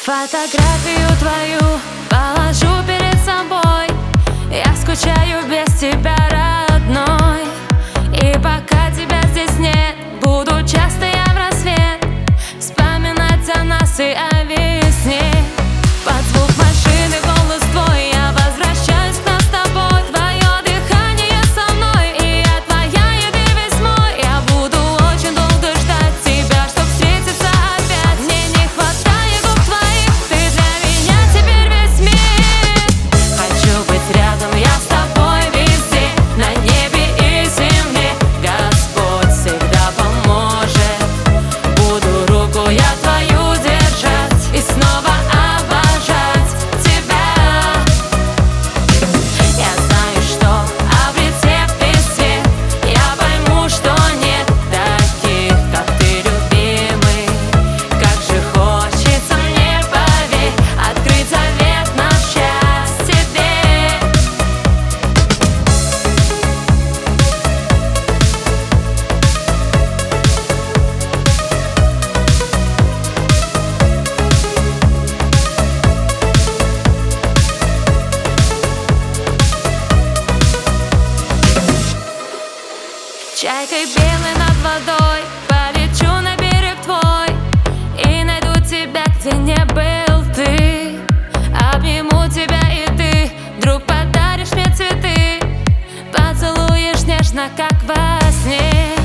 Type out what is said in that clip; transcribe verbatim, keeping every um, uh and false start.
Фотографию твою положу перед собой. Я скучаю без тебя, родной. И пока тебя здесь нет, буду часто я в рассвет вспоминать о нас и о весне. Под звук машины, голос твой, я возвращаюсь к нам с тобой. Твое дыхание со мной, и я твоя, и ты весь мой. Я буду очень долго ждать тебя, чтоб встретиться опять. Мне не хватает губ твоих, ты для меня теперь весь мир. Хочу быть рядом я с тобой везде, на небе и земле. Господь всегда поможет. Буду руку я твою держать и снова обожать тебя. Я знаю, что облетев весь свет, я пойму, что нет таких, как ты, любимый. Как же хочется мне, поверь, открыть завет наш счастье тебе. Чайкой белой над водой полечу на берег твой и найду тебя, где не был ты. Обниму тебя, и ты вдруг подаришь мне цветы, поцелуешь нежно, как во сне.